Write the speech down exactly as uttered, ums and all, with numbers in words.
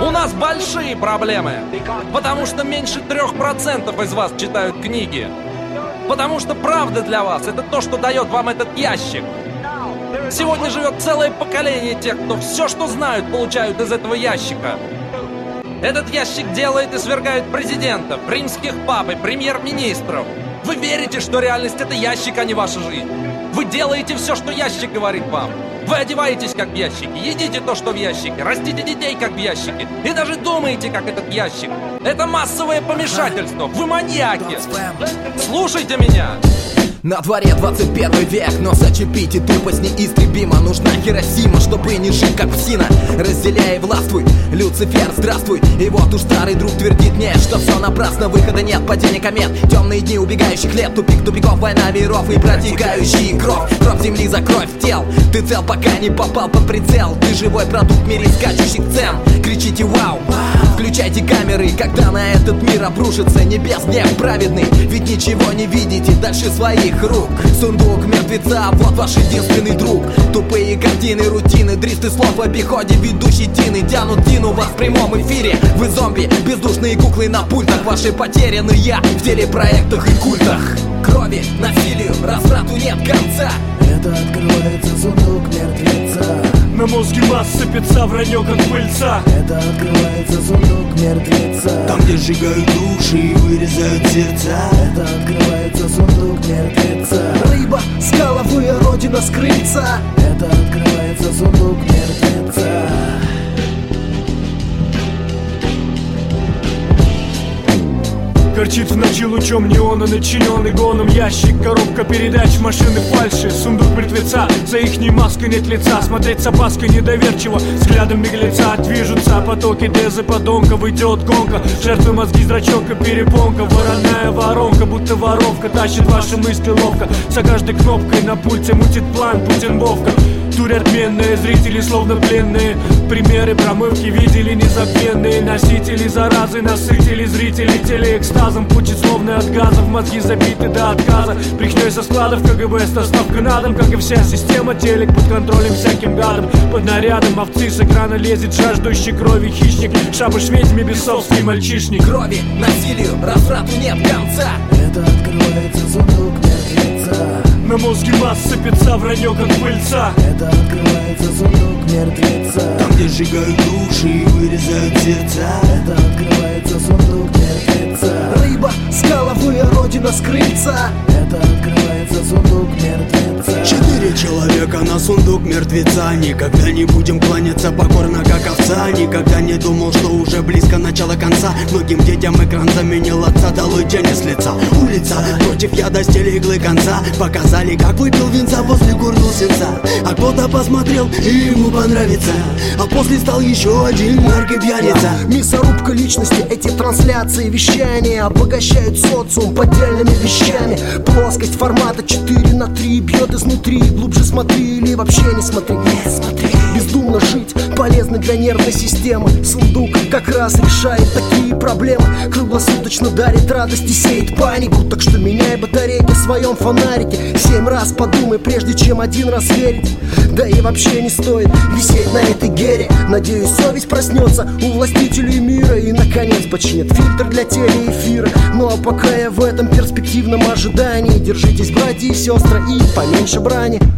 У нас большие проблемы, потому что меньше трех процентов из вас читают книги. Потому что правда для вас — это то, что дает вам этот ящик. Сегодня живет целое поколение тех, кто все, что знают, получают из этого ящика. Этот ящик делает и свергает президента, римских пап и премьер-министров. Вы верите, что реальность — это ящик, а не ваша жизнь. Вы делаете все, что ящик говорит вам. Вы одеваетесь как в ящике, едите то, что в ящике, растите детей как в ящике, и даже думаете, как этот ящик. Это массовое помешательство. Вы маньяки. Слушайте меня. На дворе двадцать первый век, но зачепить и тупость неистребима. Нужна Хиросима, чтобы не жить как псина. Разделяй и властвуй, Люцифер, здравствуй. И вот уж старый друг твердит мне, что все напрасно, выхода нет, падение комет. Темные дни убегающих лет, тупик тупиков, война миров и протекающий кровь. Кровь земли за кровь тел. Ты цел, пока не попал под прицел. Ты живой продукт в мире скачущих цен. Кричите вау, включайте камеры, когда на этот мир обрушится небес гнев праведный. Ведь ничего не видите дальше своих рук. Сундук мертвеца, вот ваш единственный друг. Тупые картины, рутины, дристы слов в обиходе. Ведущий Тины тянут Дину вас в прямом эфире. Вы зомби, бездушные куклы на пультах. Ваши потеряны я в телепроектах и культах. Крови, насилию, разврату нет конца. Это открывается сундук мертвеца. На мозге масс сыпется вранье, как пыльца. Это открывается сундук мертвеца. Там, где сжигают души и вырезают сердца. Это открывается сундук мертвеца. Рыба с головы, родина с крыльца. Это открывается сундук мертвеца. Горчит в ночи лучом неона, начиненный гоном ящик. Коробка передач, машины фальши. Сундук мертвеца, за ихней маской нет лица. Смотреть с опаской недоверчиво, взглядом беглеца движутся потоки дезы подонков. Идет гонка, жертвы мозги, зрачок и перепонка. Вороная воронка, будто воровка, тащит ваши мысли ловко. За каждой кнопкой на пульте мутит план Путин Вовка. Турят менные, зрители словно пленные. Примеры промывки видели незабвенные. Носители заразы, насытили зрителей телеэкстазом. Пучит словно от газов, мозги забиты до отказа. Брехней со складов КГБ с доставкой на дом. Как и вся система, телек под контролем всяким гадом. Под нарядом овцы с экрана лезет жаждущий крови хищник. Шабаш ведьми, бесовский мальчишник. Крови, насилию, разврату нет конца. Это открывается сундук мертвеца. На мозге масс сыпется вранье, как пыльца. Это открывается сундук мертвеца. Там, где сжигают души и вырезают сердца. Это открывается сундук мертвеца. Рыба с головы, родина с крыльца. Это открывается сундук мертвеца. Четыре человека на сундук мертвеца. Никогда не будем кланяться покорно, как овца. Никогда не думал, что уже близко начало конца. Многим детям экран заменил отца. Долой тени с лица. Улица против яда стили иглы конца. Показали, как выпил винца после горнул сенца. А кто-то посмотрел и ему понравится. А после стал еще один наркопьяница. Мясорубка личности, эти трансляции, вещания обогащают социум поддельными вещами. Плоскость формата четыре на три бьет изнутри. Глубже смотри или вообще не смотри. Не смотри. Бездумно жить полезно для нервной системы. Сундук как раз решает такие проблемы. Круглосуточно дарит радость и сеет панику. Так что меняй батарейки в своем фонарике. Семь раз подумай, прежде чем один раз верить. Да и вообще не стоит висеть на этой гере. Надеюсь, совесть проснется у властителей мира и наконец починит фильтр для телеэфира. Ну а пока я в этом перспективном ожидании, держитесь, братья и сестры, и поменьше брани.